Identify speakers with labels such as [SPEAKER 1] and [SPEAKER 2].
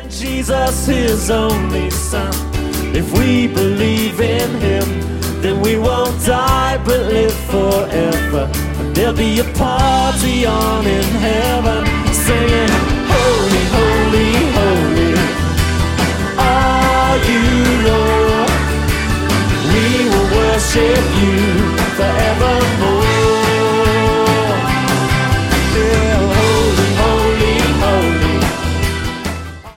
[SPEAKER 1] Jesus, his only son. If we believe in him, then we won't die but live forever. And there'll be a party on in heaven, singing